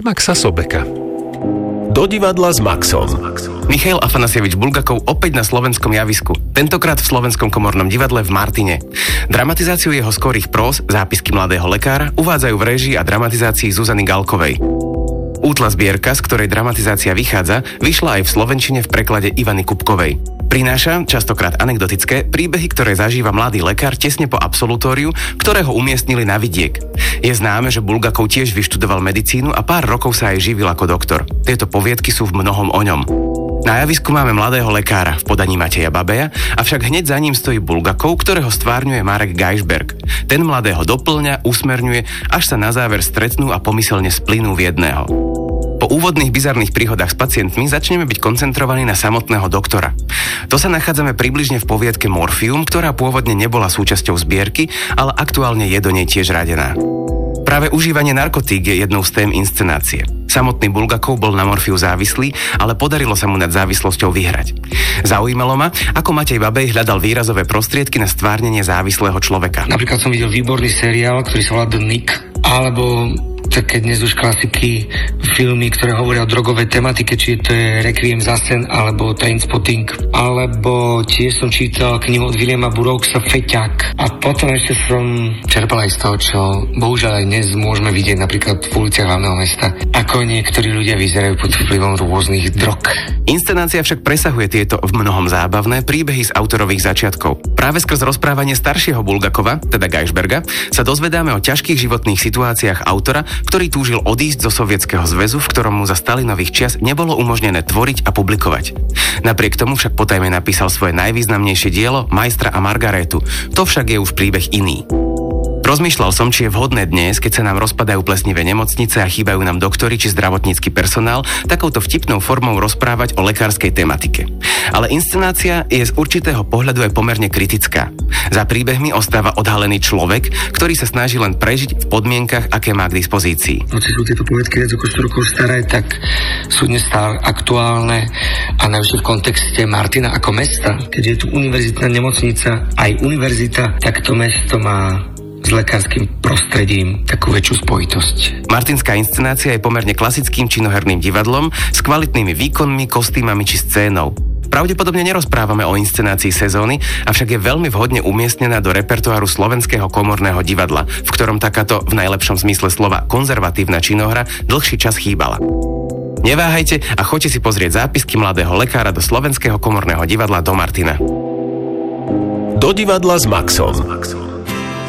Maxa Sobeka. Do divadla s Maxom. Michail Afanasievič Bulgakov opäť na slovenskom javisku, tentokrát v Slovenskom komornom divadle v Martine. Dramatizáciu jeho skorých prós, zápisky mladého lekára, uvádzajú v réžii a dramatizácii Zuzany Galkovej. Útla zbierka, z ktorej dramatizácia vychádza, vyšla aj v slovenčine v preklade Ivany Kupkovej. Prináša, častokrát anekdotické, príbehy, ktoré zažíva mladý lekár tesne po absolutóriu, ktorého umiestnili na vidiek. Je známe, že Bulgakov tiež vyštudoval medicínu a pár rokov sa aj živil ako doktor. Tieto poviedky sú v mnohom o ňom. Na javisku máme mladého lekára v podaní Mateja Babeja, avšak hneď za ním stojí Bulgakov, ktorého stvárňuje Marek Geisberg. Ten mladého doplňa, usmerňuje, až sa na záver stretnú a pomyselne splynú v jedného. Po úvodných bizarných príhodách s pacientmi začneme byť koncentrovaní na samotného doktora. To sa nachádzame približne v poviedke Morfium, ktorá pôvodne nebola súčasťou zbierky, ale aktuálne je do nej tiež radená. Práve užívanie narkotík je jednou z tém inscenácie. Samotný Bulgakov bol na morfiu závislý, ale podarilo sa mu nad závislosťou vyhrať. Zaujímalo ma, ako Matej Babej hľadal výrazové prostriedky na stvárnenie závislého človeka. Napríklad som videl výborný seriál, ktorý sa volá The Nick, alebo také dnes už klasiky, filmy, ktoré hovoria o drogovej tematike, či to je Requiem za sen, alebo Trainspotting, alebo tiež som čítal knihu od Williama Burroughsa Feťák. A potom ešte som čerpal aj z toho, čo bohužiaľ aj dnes môžeme vidieť napríklad v uliciach hlavného mesta, ako niektorí ľudia vyzerajú pod vplyvom rôznych drog. Inscenácia však presahuje tieto v mnohom zábavné príbehy z autorových začiatkov. Práve skrz rozprávanie staršieho Bulgakova, teda Geisberga, sa dozvedáme o ťažkých životných situáciách autora, ktorý túžil odísť zo Sovietskeho zväzu, v ktorom mu za Stalinových čias nebolo umožnené tvoriť a publikovať. Napriek tomu však potajme napísal svoje najvýznamnejšie dielo Majstra a Margaretu. To však je už príbeh iný. Rozmýšľal som, či je vhodné dnes, keď sa nám rozpadajú plesnivé nemocnice a chýbajú nám doktori či zdravotnícky personál, takouto vtipnou formou rozprávať o lekárskej tematike. Ale inscenácia je z určitého pohľadu aj pomerne kritická. Za príbehmi ostáva odhalený človek, ktorý sa snaží len prežiť v podmienkach, aké má k dispozícii. Hoci sú tieto poviedky viac ako 100 rokov staré, tak sú dnes stále aktuálne a najvyššie v kontexte Martina ako mesta. Keďže je tu univerzitná nemocnica, aj univerzita, tak to mesto má s lekárskym prostredím takú väčšiu spojitosť. Martinská inscenácia je pomerne klasickým činoherným divadlom s kvalitnými výkonmi, kostýmami či scénou. Pravdepodobne nerozprávame o inscenácii sezóny, avšak je veľmi vhodne umiestnená do repertoáru Slovenského komorného divadla, v ktorom takáto v najlepšom zmysle slova konzervatívna činohra dlhší čas chýbala. Neváhajte a choďte si pozrieť zápisky mladého lekára do Slovenského komorného divadla do Martina. Do divadla s Maxom.